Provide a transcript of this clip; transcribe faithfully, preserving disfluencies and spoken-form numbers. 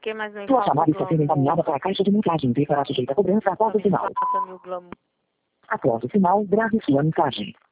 que mais não Sua informa chamada o está sendo Glamour? encaminhada para a caixa de mensagem e será sujeita a cobrança após o Me sinal. passa no Glamour. Após o sinal, grave sua mensagem.